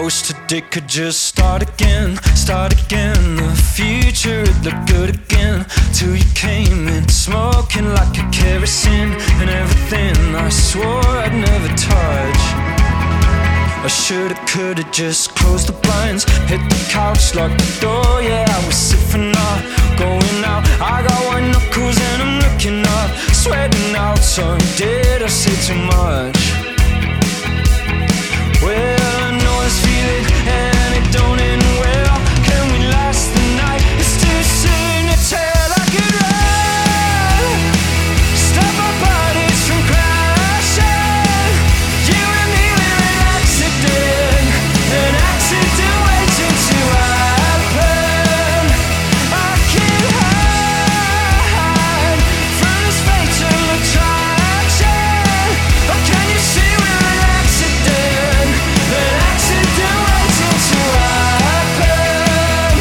wish today could just start again, start again. The future would look good again till you came in, smoking like a kerosene and everything I swore I'd never touch. I shoulda, coulda just closed the blinds, hit the couch, locked the door. Yeah, I was sick for not going out. I got white knuckles and I'm looking up, sweating out. So did I say too much? Well, I know this feeling and it don't end well. Can we last the night? It's too soon to tell. I could run, stop our bodies from crashing. You and me, we're an accident waiting to happen. I can't hide from this fatal attraction. Oh, can you see we're an accident waiting to happen?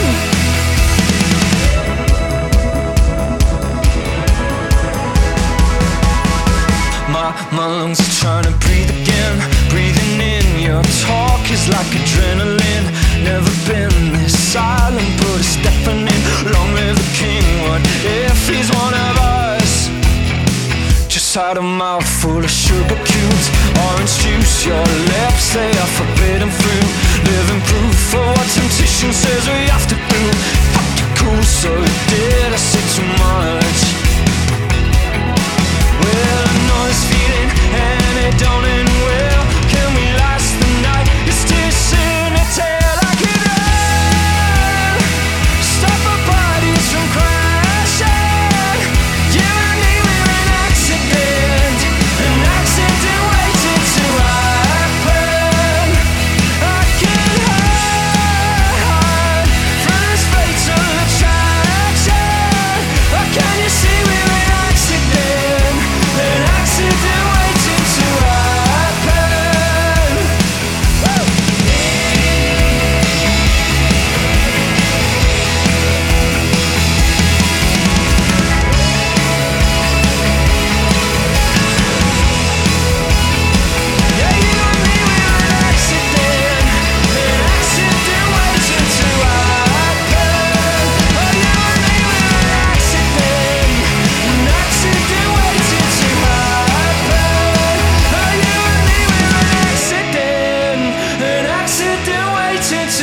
My lungs are trying to breathe again, breathing in your talk is like adrenaline. Never been this silent, but it's deafening. Long live the king, what if he's one of us? Just had a mouth full of sugar cubes, orange juice, your lips, they are forbidden fruit. Living proof for what temptation says we have to do. Fuck you cool, so did I say too much? Well, I know this feeling and it don't end well. Can we last the night? It's too soon to tell. I could run, stop our bodies from crashing. You and me, we're an accident waiting to happen. I can't hide from this fatal attraction. Oh, can you see we're an accident waiting to happen? Woo! Yeah, you and me, we're an accident waiting to happen. Oh, you and me, we're an accident waiting to happen. Oh, you and me, we're an accident waiting to